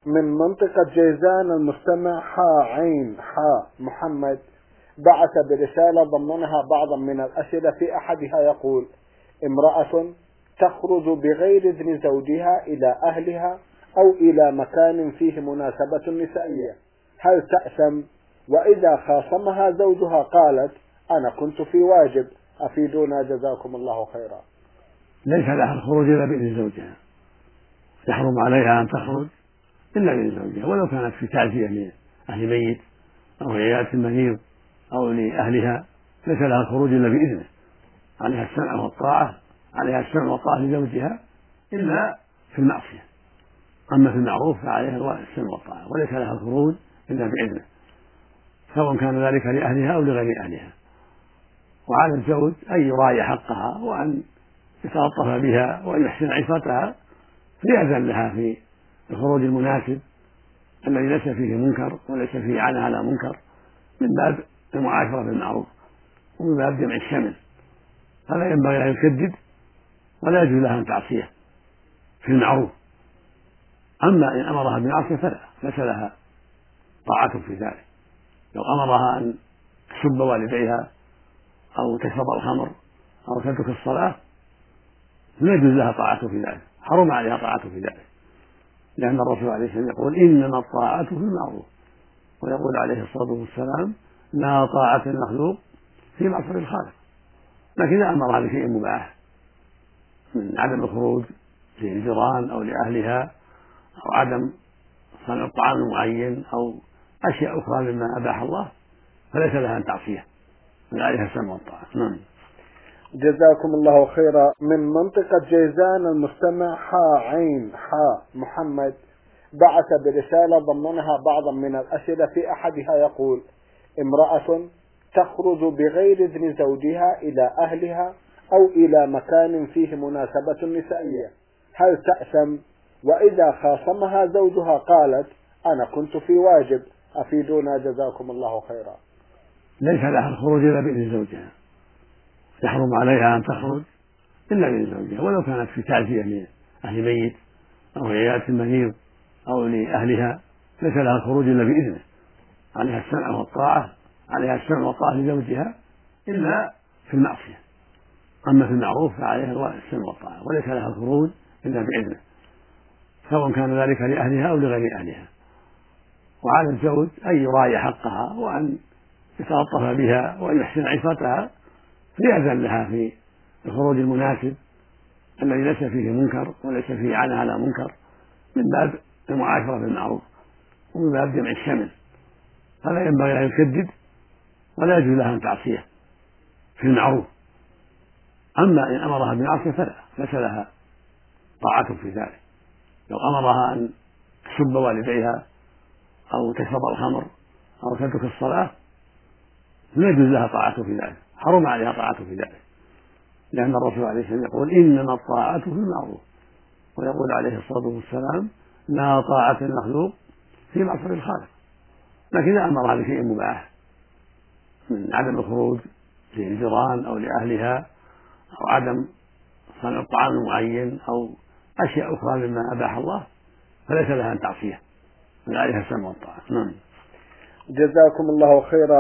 من منطقة جيزان المستمع عين محمد بعث برسالة ضمنها بعضا من الأسئلة. في أحدها يقول: امرأة تخرج بغير إذن زوجها إلى أهلها أو إلى مكان فيه مناسبة نسائية، هل تأثم؟ وإذا خاصمها زوجها قالت: أنا كنت في واجب، أفيدونا جزاكم الله خيرا. ليس لها الخروج إلا بإذن زوجها، يحرم عليها أن تخرج إلا بإذن زوجها، ولو كانت في تعزية لأهل ميت أو عيادة المريض أو لأهلها، ليس لها الخروج إلا بإذنه. عليها السمع والطاعة، عليها السمع والطاعة لزوجها إلا في المعصية، أما في المعروف فعليها السمع والطاعة، وليس لها الخروج إلا بإذنه، سواء كان ذلك لأهلها أو لغير أهلها. وعلى الزوج أن يراعي حقها وأن يتلطف بها وأن يحسن عفتها، فيأذن لها في الخروج المناسب الذي ليس فيه منكر وليس فيه عنها على منكر، من باب المعاشرة بالمعروف ومن باب جمع الشمل. هذا ينبغي أن يسدد، ولا يجوز لها أن تعصيه في المعروف. أما إن أمرها بمعصية فلا، ليس لها طاعة في ذلك. لو أمرها أن تسب والديها أو تشرب الخمر أو تترك الصلاة لا يجوز لها طاعة في ذلك، حرم عليها طاعة في ذلك، لأن الرسول عليه السلام يقول: إنما الطاعة في المعروف، ويقول عليه الصلاة والسلام: لا طاعة المخلوق في معصية الخالق. لكن إذا أمرها بشيء مباح من عدم الخروج للجيران أو لأهلها أو عدم صنع الطعام المعين أو أشياء أخرى مما أباح الله، فليس لها أن تعصيه، بل عليها السمع والطاعة. نعم. جزاكم الله خيرا. من منطقة جيزان المستمع عين محمد بعث برسالة ضمنها بعضا من الأسئلة. في أحدها يقول: امرأة تخرج بغير إذن زوجها إلى أهلها أو إلى مكان فيه مناسبة نسائية، هل تأثم؟ وإذا خاصمها زوجها قالت: أنا كنت في واجب، أفيدونا جزاكم الله خيرا. ليس لها الخروج إلا بإذن زوجها، يحرم عليها أن تخرج إلا بإذن زوجها، ولو كانت في تعزية لأهل ميت أو عيادة المريض أو لأهلها، ليس لها الخروج إلا بإذنه. عليها السمع والطاعة، عليها السمع والطاعة لزوجها إلا في المعصية، أما في المعروف فعليها السمع والطاعة، وليس لها الخروج إلا بإذنه، سواء كان ذلك لأهلها أو لغير أهلها. وعلى الزوج أن يراعي حقها وأن يتلطف بها وأن يحسن عفتها، فيأذن لها في الخروج المناسب الذي ليس فيه منكر وليس فيه عنها على منكر، من باب المعاشرة بالمعروف ومن باب جمع الشمل. هذا ينبغي أن يسدد، ولا يجوز لها أن تعصيه في المعروف. أما إن أمرها بمعصية فلا، ليس لها طاعة في ذلك. لو أمرها أن تسب والديها أو تشرب الخمر أو تترك الصلاة لا يجوز لها طاعة في ذلك، حرم عليها طاعة في ذلك، لأن الرسول عليه السلام يقول: إنما الطاعة في المعروف، ويقول عليه الصلاة والسلام: لا طاعة المخلوق في معصية الخالق. لكن إذا أمرها بشيء مباح من عدم الخروج للجيران أو لأهلها أو عدم صنع الطعام المعين أو أشياء أخرى مما أباح الله، فليس لها أن تعصيه، بل عليها السمع والطاعة. نعم. جزاكم الله خيرا.